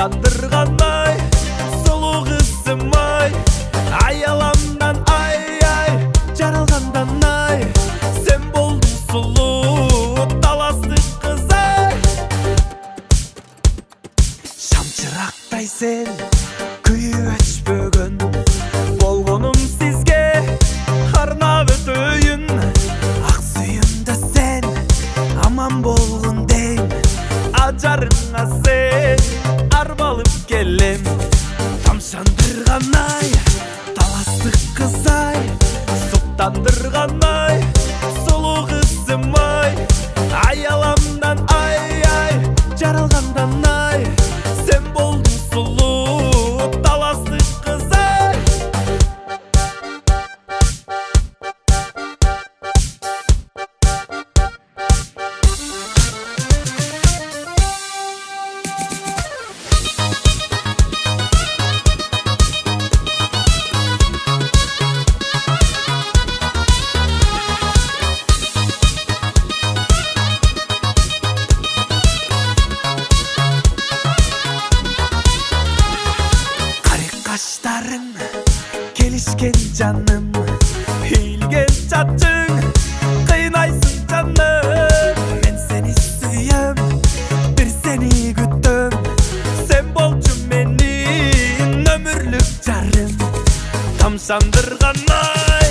Соттандырғандай сұлу қызым-ай, аяламдан ай-ай жаралғандан ай, сен болдың сұлу таластық қыз-ай. Шамшырақтай сен күйіп өшпөгін, болғаным сізге арнап өтейін. Ақ сүйімді сен аман болғын дейін, ажарыңа сен арбалып келем. Тамшандырғандай таластық қыз-ай, соттандырғандай сұлу қызым-ай, аяламдан ай-ай жаралғандан ай, сен болдың сұлу таластық қыз-ай. Қаштарың келішкен жаным, үйілген чачың қиынайсың жаным. Мен сені сүйем, бір сені күтім, сен болчу менің өмірлік жарым. Тамшандырғандай